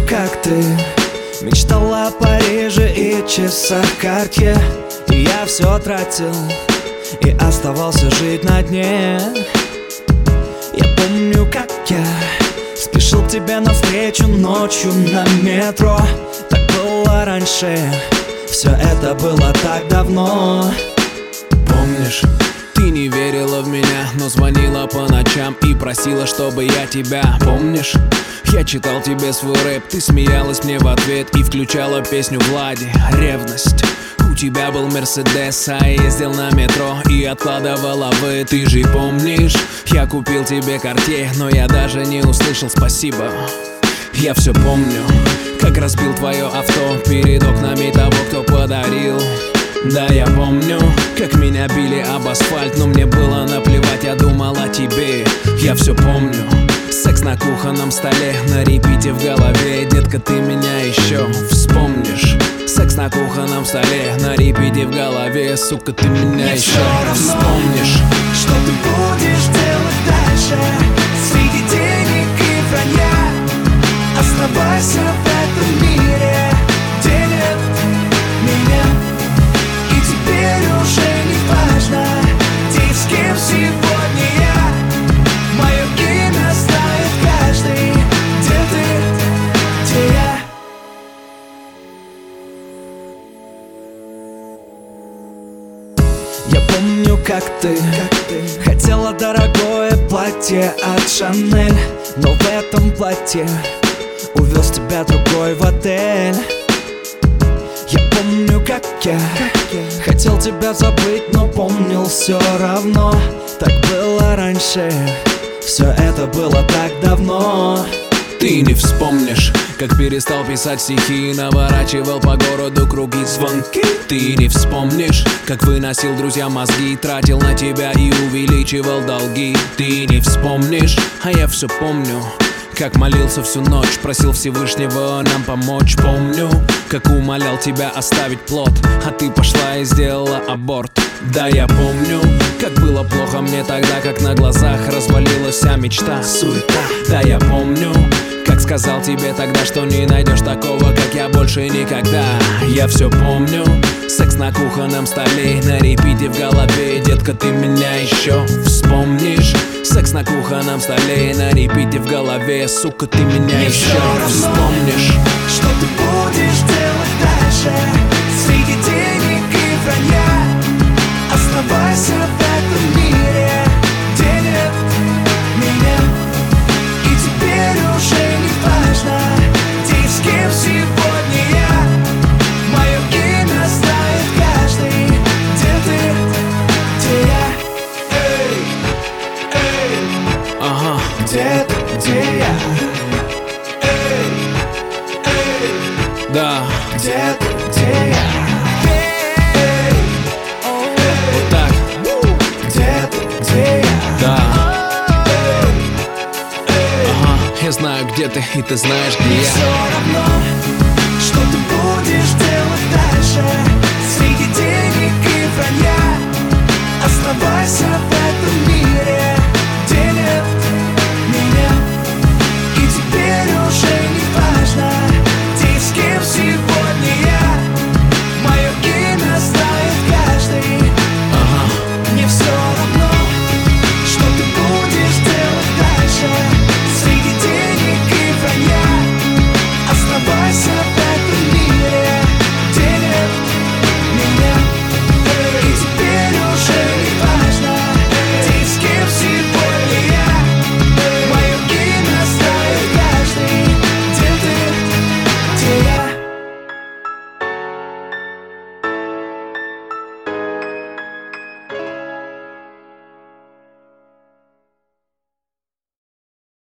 как ты мечтала о Париже и часах Cartier. И я все тратил и оставался жить на дне. Я помню, как я спешил к тебе навстречу ночью на метро. Так было раньше, все это было так давно. Помнишь, ты не верила в меня, но звонила по ночам и просила, чтобы я тебя. Помнишь, я читал тебе свой рэп, ты смеялась мне в ответ и включала песню Влади «Ревность». У тебя был Мерседес, а я ездил на метро и откладывала вы. Ты же помнишь, я купил тебе Cartier, но я даже не услышал спасибо. Я все помню, как разбил твое авто перед окнами того, кто подарил. Да, я помню, как меня били об асфальт, но мне было наплевать, я думал о тебе. Я все помню, секс на кухонном столе, на репите в голове. Детка, ты меня еще вспомнишь. Секс на кухонном столе, на репите в голове. Сука, ты меня еще вспомнишь. Что ты будешь делать дальше среди денег и вранья? Оставайся в этом мире, где нет меня. И теперь уже не важно, где и с кем сегодня я. Мое имя знает каждый, где ты, где я. Я помню, как ты хотела дорогое платье от Шанель, но в этом платье увез тебя другой в отель. Я помню, как я хотел тебя забыть, но помнил все равно. Так было раньше, все это было так давно. Ты не вспомнишь, как перестал писать стихи и наворачивал по городу круги звонки. Ты не вспомнишь, как выносил друзьям мозги, тратил на тебя и увеличивал долги. Ты не вспомнишь, а я все помню, как молился всю ночь, просил Всевышнего нам помочь. Помню, как умолял тебя оставить плод, а ты пошла и сделала аборт. Да, я помню, как было плохо мне тогда, как на глазах развалилась вся мечта, суета. Да, я помню, как сказал тебе тогда, что не найдешь такого, как я, больше никогда. Я все помню, секс на кухонном столе, на репите в голове. Детка, ты меня еще вспомнишь. Секс на кухонном столе, на репите в голове. Сука, ты меня еще вспомнишь. Что ты будешь делать дальше среди денег и вранья? Оставайся в этом мире, где нет меня. И теперь уже не важно, где и с кем сегодня я. Мое имя знает каждый, где ты, где я. Эй, эй, ага, где ты, где я. Эй, эй, да, где ты, где я. вот так, Где ты, где я. да. Ага, я знаю, где ты, и ты знаешь, где Все я. равно.